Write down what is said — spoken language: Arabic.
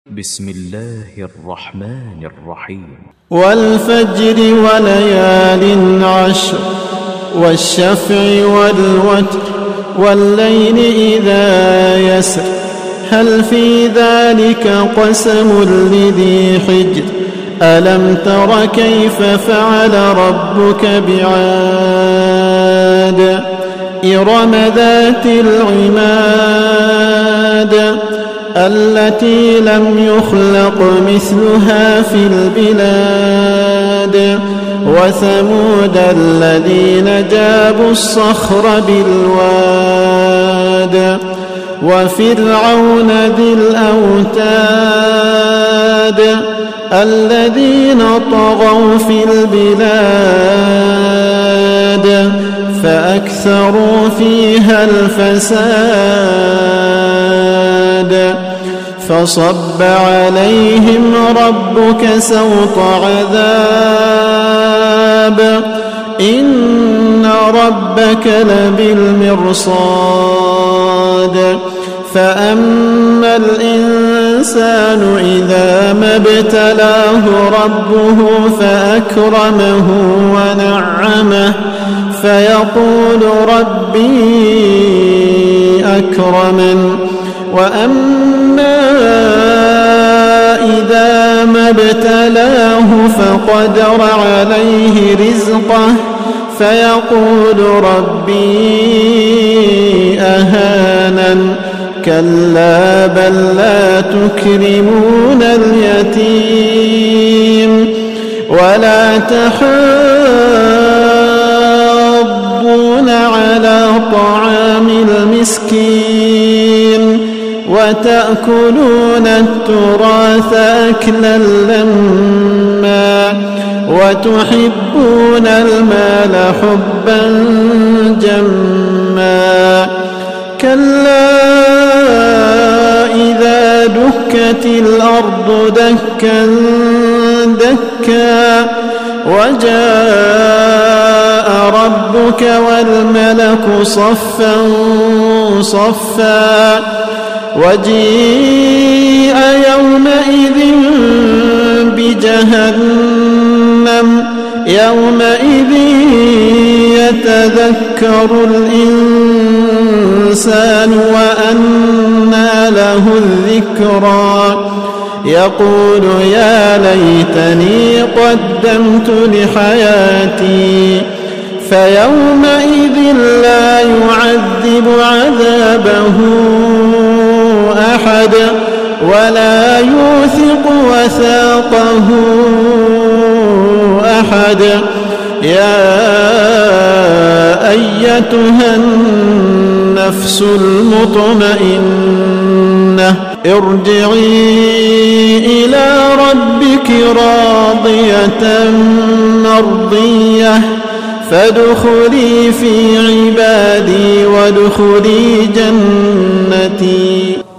بسم الله الرحمن الرحيم. والفجر وليال عشر والشفع والوتر والليل إذا يسر هل في ذلك قسم لذي حجر ألم تر كيف فعل ربك بعاد إرم ذات العماد التي لم يخلق مثلها في البلاد وثمود الذين جابوا الصخر بالواد وفرعون ذي الأوتاد الذين طغوا في البلاد فأكثروا فيها الفساد فصب عليهم ربك سوط عذاب إن ربك لبالمرصاد فأما الإنسان إذا ما ابتلاه ربه فأكرمه ونعمه فيقول ربي أكرمن وأما إذا ما ابتلاه فقدر عليه رزقه فيقول ربي أهانن كلا بل لا تكرمون اليتيم ولا تحاضون على طعام المسكين وتأكلون التراث أكلا لما وتحبون المال حبا جما كلا إذا دكت الأرض دكا دكا وجاء ربك والملك صفا صفا وجيء يومئذ بجهنم يومئذ يتذكر الإنسان وأنى له الذكرى يقول يا ليتني قدمت لحياتي فيومئذ لا يعذب عذابه أحد ولا يوثق وثاقه أحد يا أيتها النفس المطمئنة ارجعي إلى ربك راضية مرضية فادخلي في عبادي وادخلي جنتي.